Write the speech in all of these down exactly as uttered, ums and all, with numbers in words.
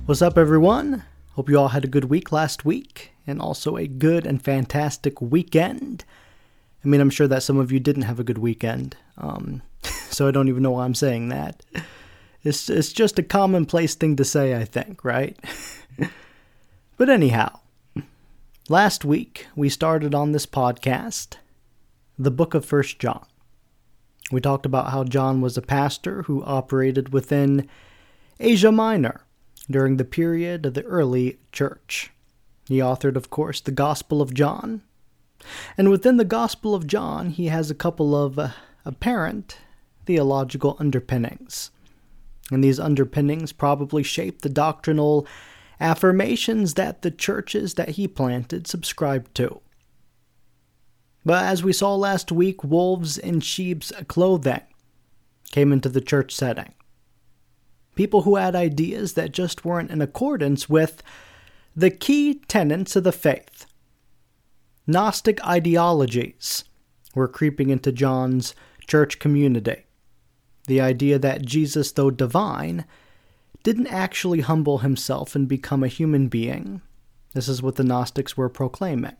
What's up, everyone? Hope you all had a good week last week, and also a good and fantastic weekend. I mean, I'm sure that some of you didn't have a good weekend, um, so I don't even know why I'm saying that. It's, it's just a commonplace thing to say, I think, right? But anyhow, last week we started on this podcast the book of First John. We talked about how John was a pastor who operated within Asia Minor during the period of the early church. He authored, of course, the Gospel of John. And within the Gospel of John, he has a couple of uh, apparent theological underpinnings. And these underpinnings probably shaped the doctrinal affirmations that the churches that he planted subscribed to. But as we saw last week, wolves in sheep's clothing came into the church setting. People who had ideas that just weren't in accordance with the key tenets of the faith. Gnostic ideologies were creeping into John's church community. The idea that Jesus, though divine, didn't actually humble himself and become a human being. This is what the Gnostics were proclaiming.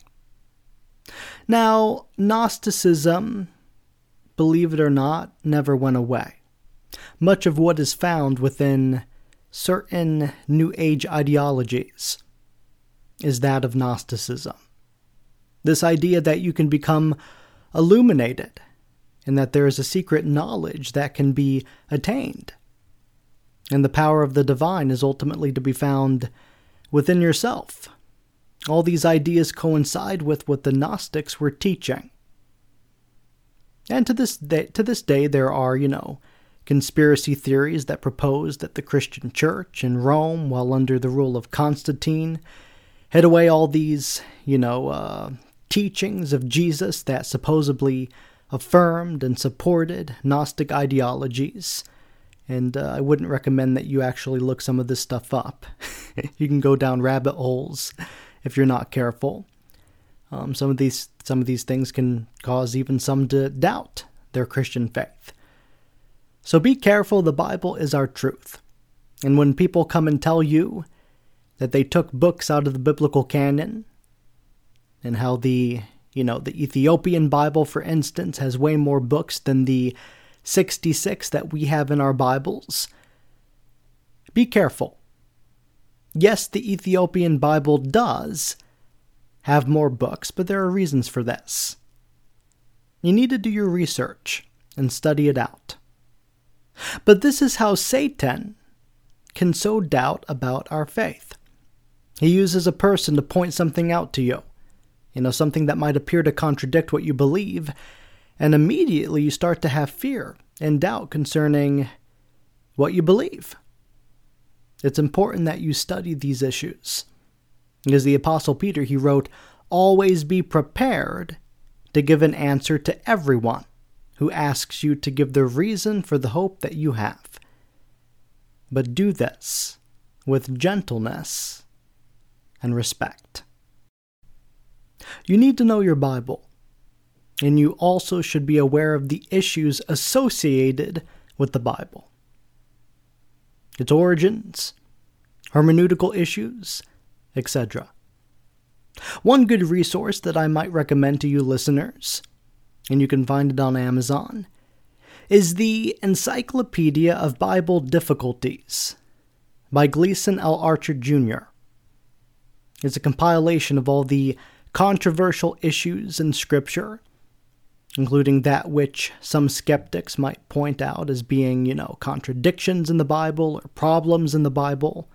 Now, Gnosticism, believe it or not, never went away. Much of what is found within certain New Age ideologies is that of Gnosticism. This idea that you can become illuminated and that there is a secret knowledge that can be attained. And the power of the divine is ultimately to be found within yourself. All these ideas coincide with what the Gnostics were teaching. And to this day, to this day there are, you know, conspiracy theories that propose that the Christian church in Rome, while under the rule of Constantine, hid away all these, you know, uh, teachings of Jesus that supposedly affirmed and supported Gnostic ideologies. And uh, I wouldn't recommend that you actually look some of this stuff up. You can go down rabbit holes if you're not careful. Um, some of these some of these things can cause even some to doubt their Christian faith. So be careful, the Bible is our truth. And when people come and tell you that they took books out of the biblical canon, and how the, you know, the Ethiopian Bible, for instance, has way more books than the sixty-six that we have in our Bibles, be careful. Yes, the Ethiopian Bible does have more books, but there are reasons for this. You need to do your research and study it out. But this is how Satan can sow doubt about our faith. He uses a person to point something out to you, you know, something that might appear to contradict what you believe, and immediately you start to have fear and doubt concerning what you believe. It's important that you study these issues. Because the Apostle Peter, he wrote, "Always be prepared to give an answer to everyone who asks you to give the reason for the hope that you have. But do this with gentleness and respect." You need to know your Bible, and you also should be aware of the issues associated with the Bible. Its origins, hermeneutical issues, et cetera. One good resource that I might recommend to you listeners, and you can find it on Amazon, is the Encyclopedia of Bible Difficulties by Gleason L. Archer Junior It's a compilation of all the controversial issues in Scripture, including that which some skeptics might point out as being, you know, contradictions in the Bible or problems in the Bible.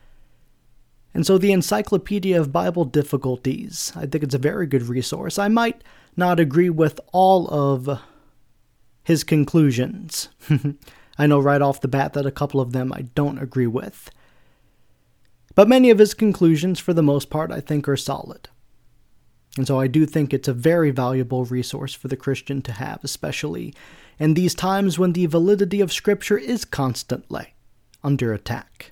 And so the Encyclopedia of Bible Difficulties, I think it's a very good resource. I might not agree with all of his conclusions. I know right off the bat that a couple of them I don't agree with. But many of his conclusions, for the most part, I think are solid. And so I do think it's a very valuable resource for the Christian to have, especially in these times when the validity of Scripture is constantly under attack.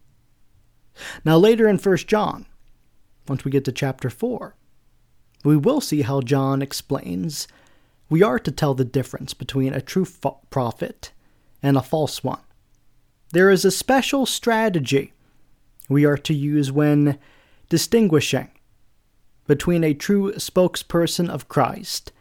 Now later in First John, once we get to chapter four, we will see how John explains we are to tell the difference between a true fa- prophet and a false one. There is a special strategy we are to use when distinguishing between a true spokesperson of Christ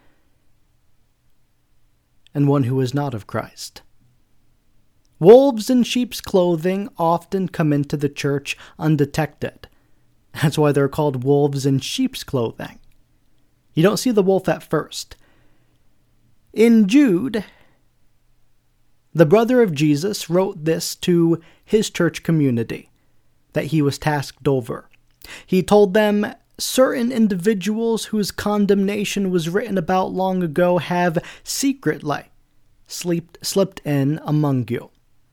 and one who is not of Christ. Wolves in sheep's clothing often come into the church undetected. That's why they're called wolves in sheep's clothing. You don't see the wolf at first. In Jude, the brother of Jesus wrote this to his church community that he was tasked over. He told them, certain individuals whose condemnation was written about long ago have secretly slept, slipped in among you.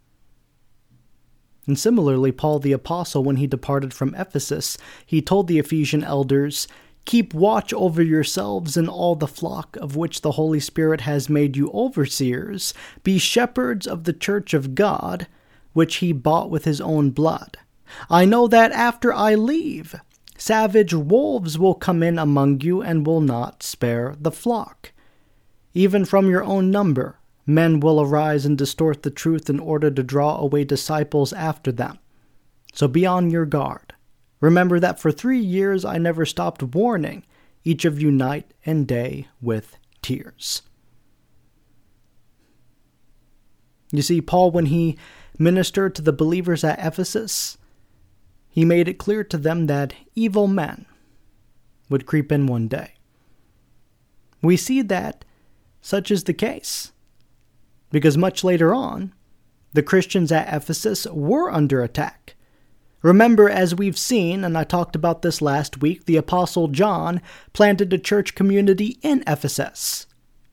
And similarly, Paul the Apostle, when he departed from Ephesus, he told the Ephesian elders, keep watch over yourselves and all the flock of which the Holy Spirit has made you overseers. Be shepherds of the church of God, which he bought with his own blood. I know that after I leave, savage wolves will come in among you and will not spare the flock. Even from your own number, men will arise and distort the truth in order to draw away disciples after them. So be on your guard. Remember that for three years I never stopped warning each of you night and day with tears. You see, Paul, when he ministered to the believers at Ephesus, he made it clear to them that evil men would creep in one day. We see that such is the case, because much later on, the Christians at Ephesus were under attack. Remember, as we've seen, and I talked about this last week, the Apostle John planted a church community in Ephesus.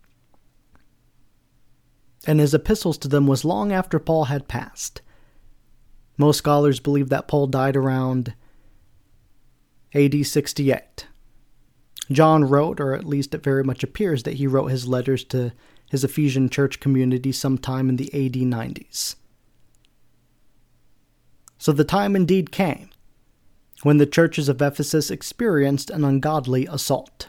And his epistles to them was long after Paul had passed. Most scholars believe that Paul died around A D sixty-eight. John wrote, or at least it very much appears that he wrote his letters to his Ephesian church community sometime in the A D nineties. So the time indeed came when the churches of Ephesus experienced an ungodly assault.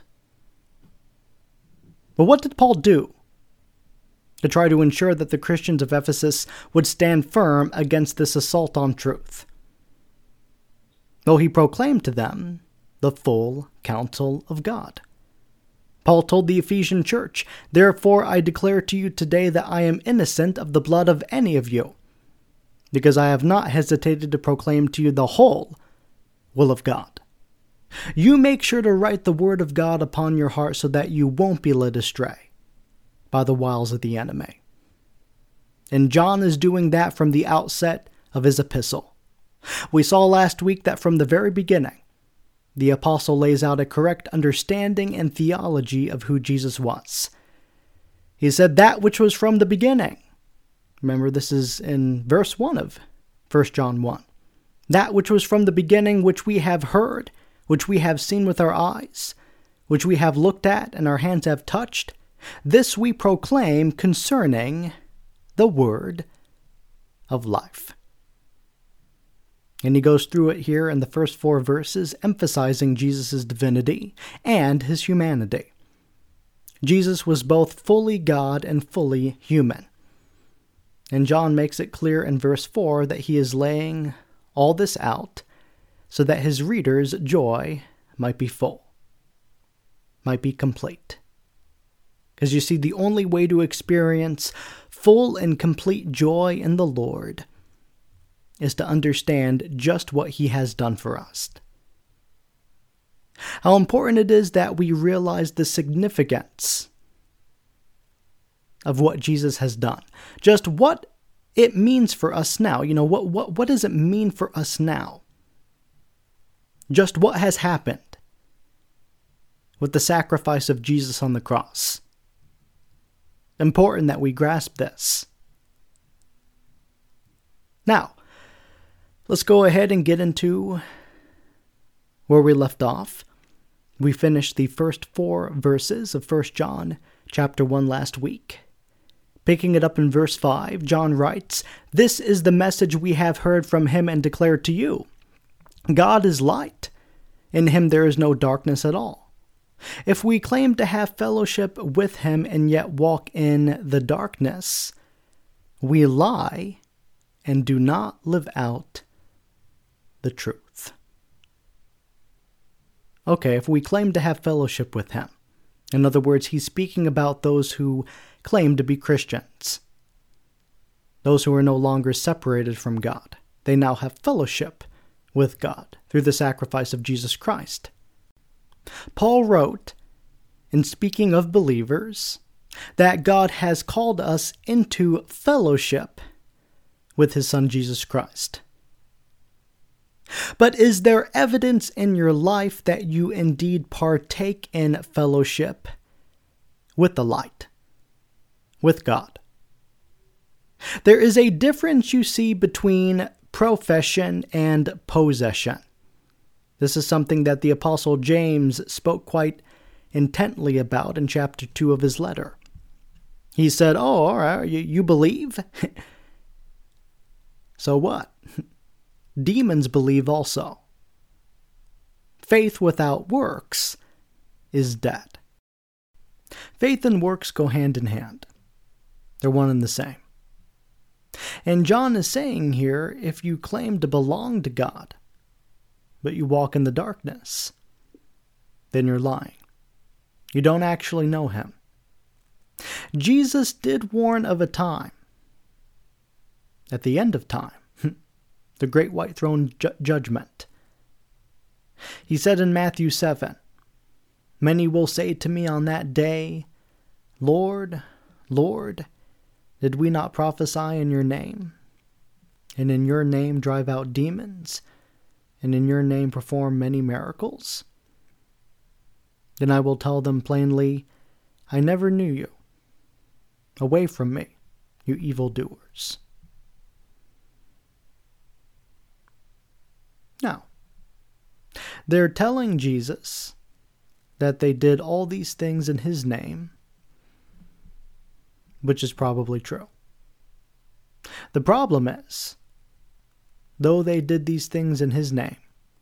But what did Paul do to try to ensure that the Christians of Ephesus would stand firm against this assault on truth? Though he proclaimed to them the full counsel of God. Paul told the Ephesian church, therefore I declare to you today that I am innocent of the blood of any of you, because I have not hesitated to proclaim to you the whole will of God. You make sure to write the word of God upon your heart so that you won't be led astray by the wiles of the enemy. And John is doing that from the outset of his epistle. We saw last week that from the very beginning, the apostle lays out a correct understanding and theology of who Jesus was. He said that which was from the beginning. Remember, this is in verse one of First John one. That which was from the beginning, which we have heard, which we have seen with our eyes, which we have looked at and our hands have touched, this we proclaim concerning the word of life. And he goes through it here in the first four verses, emphasizing Jesus' divinity and his humanity. Jesus was both fully God and fully human. And John makes it clear in verse four that he is laying all this out so that his readers' joy might be full, might be complete. Because you see, the only way to experience full and complete joy in the Lord is to understand just what he has done for us. How important it is that we realize the significance of what Jesus has done. Just what it means for us now. You know, what, what, what does it mean for us now? Just what has happened with the sacrifice of Jesus on the cross. Important that we grasp this. Now, let's go ahead and get into where we left off. We finished the first four verses of First John chapter one last week. Picking it up in verse five, John writes, "This is the message we have heard from him and declared to you. God is light. In him there is no darkness at all. If we claim to have fellowship with him and yet walk in the darkness, we lie and do not live out the truth. Okay, if we claim to have fellowship with him, in other words, he's speaking about those who claim to be Christians, those who are no longer separated from God. They now have fellowship with God through the sacrifice of Jesus Christ. Paul wrote, in speaking of believers, that God has called us into fellowship with his Son Jesus Christ. But is there evidence in your life that you indeed partake in fellowship with the light, with God? There is a difference, you see, between profession and possession. This is something that the Apostle James spoke quite intently about in chapter two of his letter. He said, oh, all right, you, you believe? So what? Demons believe also. Faith without works is dead. Faith and works go hand in hand. They're one and the same. And John is saying here, if you claim to belong to God, but you walk in the darkness, then you're lying. You don't actually know him. Jesus did warn of a time, at the end of time, the great white throne ju- judgment. He said in Matthew seven, many will say to me on that day, Lord, Lord, did we not prophesy in your name? And in your name drive out demons? And in your name perform many miracles? Then I will tell them plainly, I never knew you. Away from me, you evildoers. Now, they're telling Jesus that they did all these things in his name, which is probably true. The problem is, though they did these things in his name,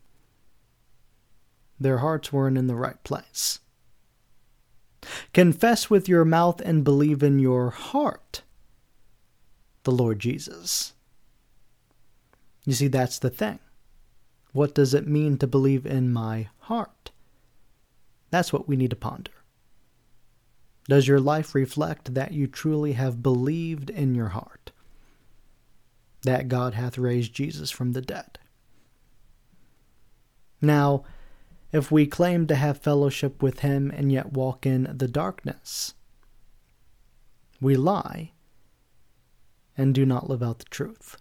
their hearts weren't in the right place. Confess with your mouth and believe in your heart the Lord Jesus. You see, that's the thing. What does it mean to believe in my heart? That's what we need to ponder. Does your life reflect that you truly have believed in your heart that God hath raised Jesus from the dead? Now, if we claim to have fellowship with him and yet walk in the darkness, we lie and do not live out the truth.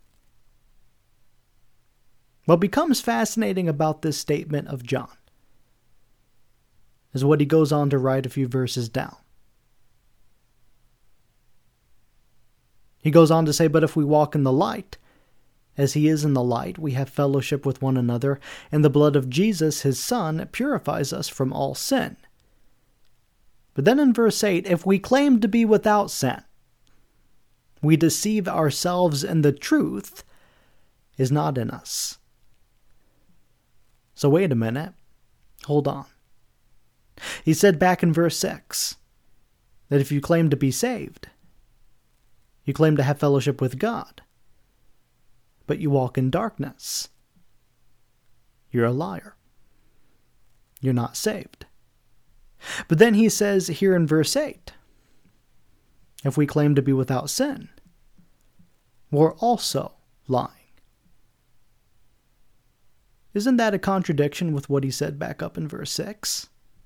What becomes fascinating about this statement of John is what he goes on to write a few verses down. He goes on to say, but if we walk in the light, as he is in the light, we have fellowship with one another, and the blood of Jesus, his Son, purifies us from all sin. But then in verse eight, if we claim to be without sin, we deceive ourselves and the truth is not in us. So wait a minute. Hold on. He said back in verse six that if you claim to be saved, you claim to have fellowship with God, but you walk in darkness, you're a liar. You're not saved. But then he says here in verse eight, if we claim to be without sin, we're also lying. Isn't that a contradiction with what he said back up in verse six?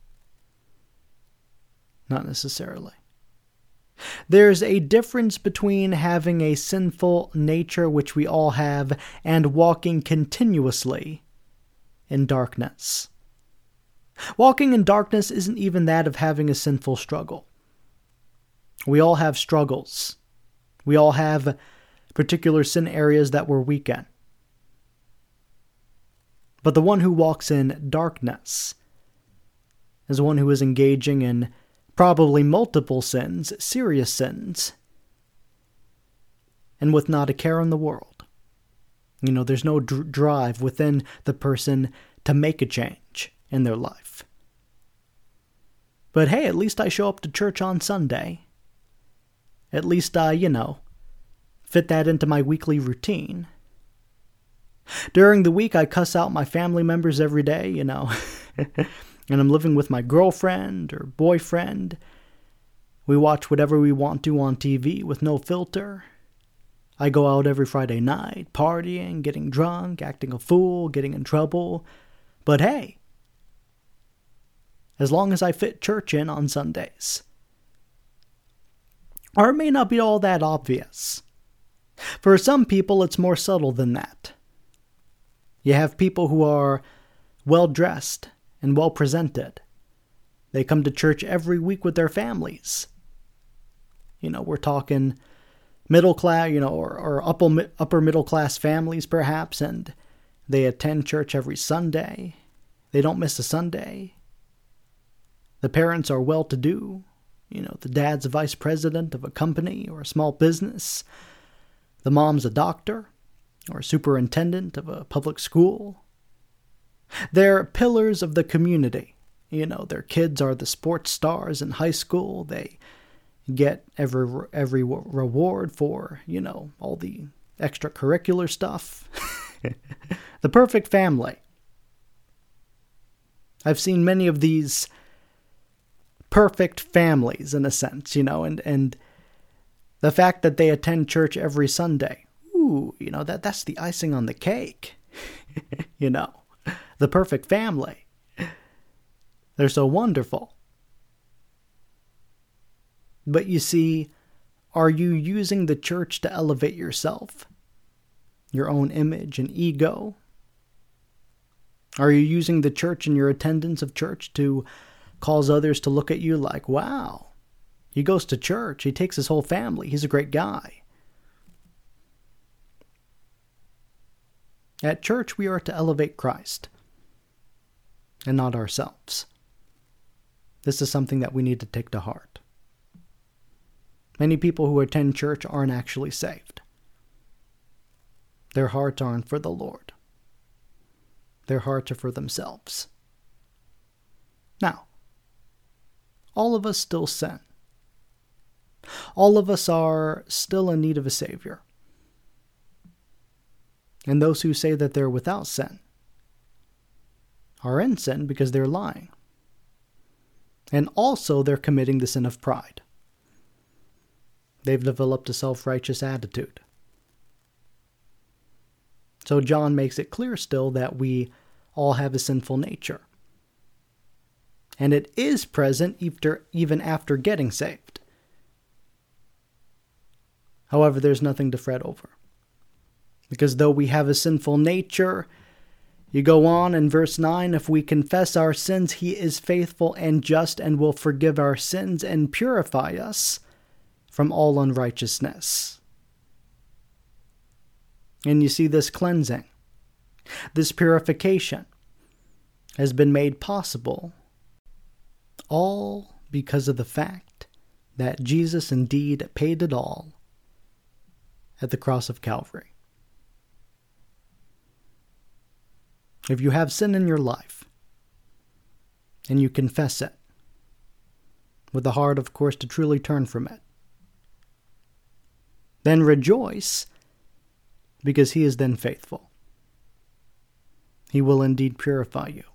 Not necessarily. There's a difference between having a sinful nature, which we all have, and walking continuously in darkness. Walking in darkness isn't even that of having a sinful struggle. We all have struggles. We all have particular sin areas that we're weak in. But the one who walks in darkness is one who is engaging in probably multiple sins, serious sins, and with not a care in the world. You know, there's no dr- drive within the person to make a change in their life. But hey, at least I show up to church on Sunday. At least I, you know, fit that into my weekly routine. During the week, I cuss out my family members every day, you know, and I'm living with my girlfriend or boyfriend. We watch whatever we want to on T V with no filter. I go out every Friday night, partying, getting drunk, acting a fool, getting in trouble. But hey, as long as I fit church in on Sundays. Or it may not be all that obvious. For some people, it's more subtle than that. You have people who are well-dressed and well-presented. They come to church every week with their families. You know, we're talking middle class, you know, or, or upper, upper middle class families perhaps, and they attend church every Sunday. They don't miss a Sunday. The parents are well-to-do. You know, the dad's a vice president of a company or a small business. The mom's a doctor or a superintendent of a public school. They're pillars of the community. You know, their kids are the sports stars in high school. They get every every reward for, you know, all the extracurricular stuff. The perfect family. I've seen many of these perfect families, in a sense, you know, and, and the fact that they attend church every Sunday, ooh, you know, that that's the icing on the cake. You know, the perfect family. They're so wonderful. But you see, are you using the church to elevate yourself? Your own image and ego? Are you using the church and your attendance of church to cause others to look at you like, wow, he goes to church, he takes his whole family, he's a great guy? At church, we are to elevate Christ and not ourselves. This is something that we need to take to heart. Many people who attend church aren't actually saved. Their hearts aren't for the Lord. Their hearts are for themselves. Now, all of us still sin. All of us are still in need of a Savior. And those who say that they're without sin are in sin because they're lying. And also they're committing the sin of pride. They've developed a self-righteous attitude. So John makes it clear still that we all have a sinful nature. And it is present after, even after getting saved. However, there's nothing to fret over. Because though we have a sinful nature, you go on in verse nine, if we confess our sins, he is faithful and just and will forgive our sins and purify us from all unrighteousness. And you see, this cleansing, this purification has been made possible all because of the fact that Jesus indeed paid it all at the cross of Calvary. If you have sin in your life, and you confess it, with a heart, of course, to truly turn from it, then rejoice, because he is then faithful. He will indeed purify you.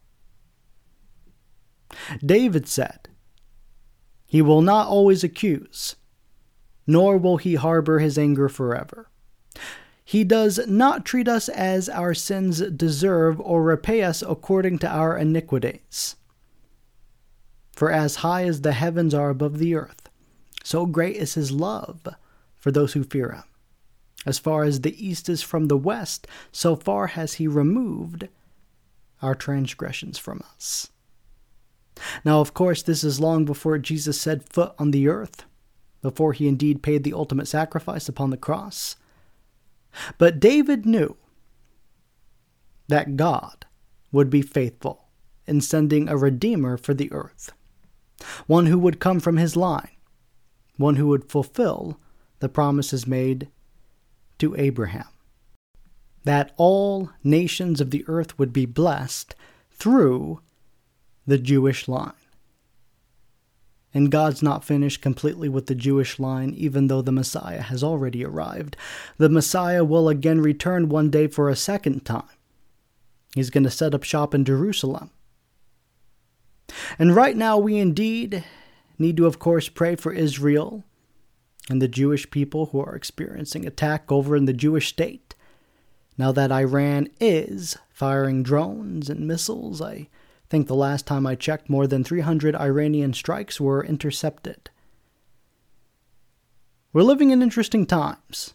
David said, he will not always accuse, nor will he harbor his anger forever. He does not treat us as our sins deserve or repay us according to our iniquities. For as high as the heavens are above the earth, so great is his love for those who fear him. As far as the east is from the west, so far has he removed our transgressions from us. Now, of course, this is long before Jesus set foot on the earth, before he indeed paid the ultimate sacrifice upon the cross. But David knew that God would be faithful in sending a Redeemer for the earth, one who would come from his line, one who would fulfill the promises made to Abraham, that all nations of the earth would be blessed through the Jewish line. And God's not finished completely with the Jewish line, even though the Messiah has already arrived. The Messiah will again return one day for a second time. He's going to set up shop in Jerusalem. And right now we indeed need to, of course, pray for Israel and the Jewish people who are experiencing attack over in the Jewish state. Now that Iran is firing drones and missiles, I think the last time I checked, more than three hundred Iranian strikes were intercepted. We're living in interesting times.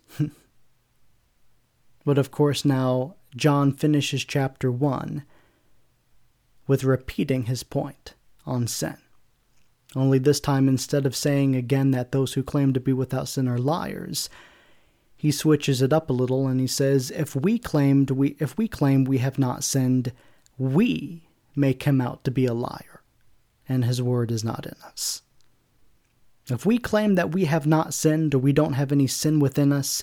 But of course now, John finishes chapter one with repeating his point on sin. Only this time, instead of saying again that those who claim to be without sin are liars, he switches it up a little and he says, if we claimed we if we claim we have not sinned, we make him out to be a liar, and his word is not in us. If we claim that we have not sinned or we don't have any sin within us,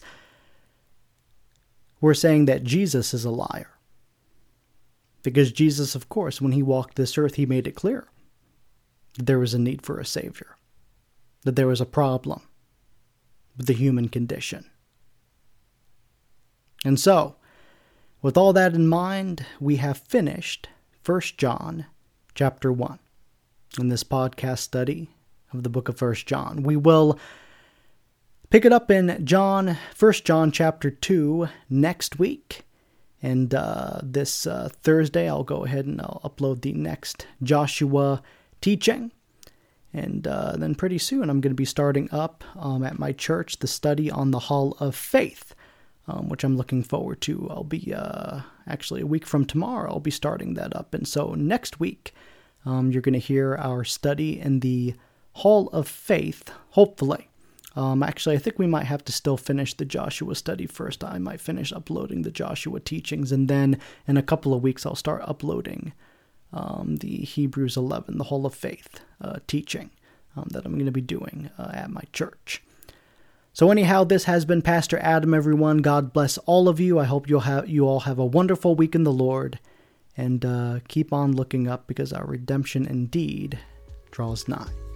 we're saying that Jesus is a liar. Because Jesus, of course, when he walked this earth, he made it clear that there was a need for a Savior, that there was a problem with the human condition. And so, with all that in mind, we have finished First John chapter one in this podcast study of the book of First John. We will pick it up in John, First John chapter two next week. And uh, this uh, Thursday, I'll go ahead and I'll upload the next Joshua teaching. And uh, then pretty soon, I'm going to be starting up um, at my church the study on the Hall of Faith, um, which I'm looking forward to. I'll be, uh, actually a week from tomorrow, I'll be starting that up. And so next week, um, you're going to hear our study in the Hall of Faith, hopefully. Um, actually, I think we might have to still finish the Joshua study first. I might finish uploading the Joshua teachings, and then in a couple of weeks, I'll start uploading um, the Hebrews eleven, the Hall of Faith uh, teaching um, that I'm going to be doing uh, at my church. So anyhow, this has been Pastor Adam, everyone. God bless all of you. I hope you'll have you all have a wonderful week in the Lord, and uh, keep on looking up, because our redemption indeed draws nigh.